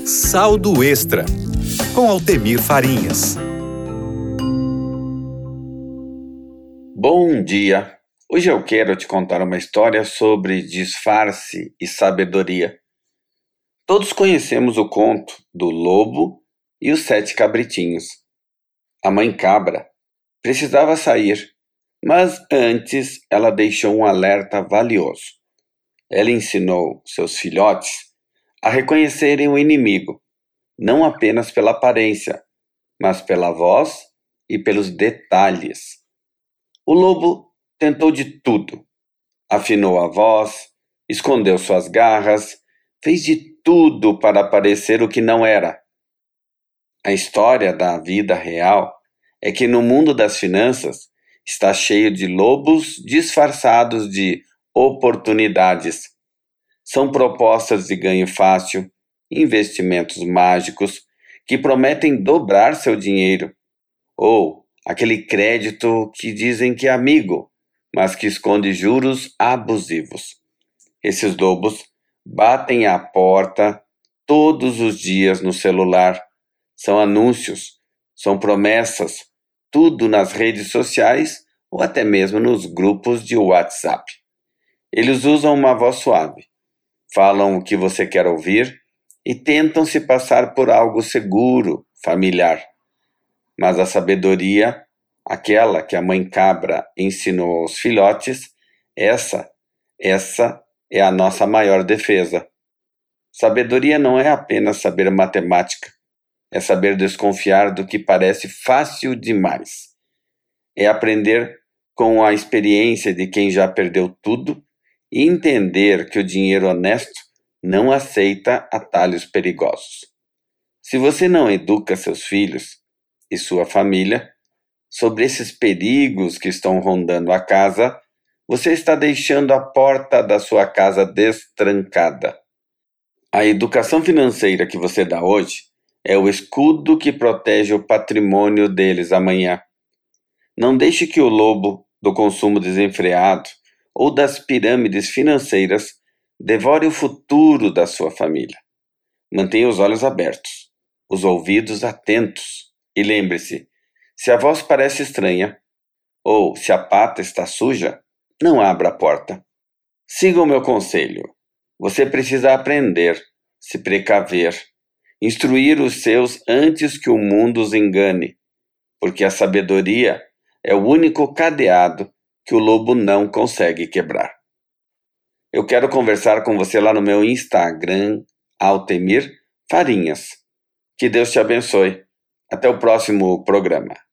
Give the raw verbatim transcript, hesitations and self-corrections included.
Saldo Extra, com Altemir Farinhas. Bom dia! Hoje eu quero te contar uma história sobre disfarce e sabedoria. Todos conhecemos o conto do lobo e os sete cabritinhos. A mãe cabra precisava sair, mas antes ela deixou um alerta valioso. Ela ensinou seus filhotes a reconhecerem o inimigo, não apenas pela aparência, mas pela voz e pelos detalhes. O lobo tentou de tudo. Afinou a voz, escondeu suas garras, fez de tudo para parecer o que não era. A história da vida real é que no mundo das finanças está cheio de lobos disfarçados de oportunidades. São propostas de ganho fácil, investimentos mágicos que prometem dobrar seu dinheiro, ou aquele crédito que dizem que é amigo, mas que esconde juros abusivos. Esses lobos batem à porta todos os dias no celular. São anúncios, são promessas, tudo nas redes sociais ou até mesmo nos grupos de WhatsApp. Eles usam uma voz suave, falam o que você quer ouvir e tentam se passar por algo seguro, familiar. Mas a sabedoria, aquela que a mãe cabra ensinou aos filhotes, essa, essa é a nossa maior defesa. Sabedoria não é apenas saber matemática, é saber desconfiar do que parece fácil demais. É aprender com a experiência de quem já perdeu tudo e entender que o dinheiro honesto não aceita atalhos perigosos. Se você não educa seus filhos e sua família sobre esses perigos que estão rondando a casa, você está deixando a porta da sua casa destrancada. A educação financeira que você dá hoje é o escudo que protege o patrimônio deles amanhã. Não deixe que o lobo do consumo desenfreado ou das pirâmides financeiras devore o futuro da sua família. Mantenha os olhos abertos, os ouvidos atentos e lembre-se, se a voz parece estranha ou se a pata está suja, não abra a porta. Siga o meu conselho. Você precisa aprender, se precaver, instruir os seus antes que o mundo os engane, porque a sabedoria é o único cadeado que o lobo não consegue quebrar. Eu quero conversar com você lá no meu Instagram, Altemir Farinhas. Que Deus te abençoe. Até o próximo programa.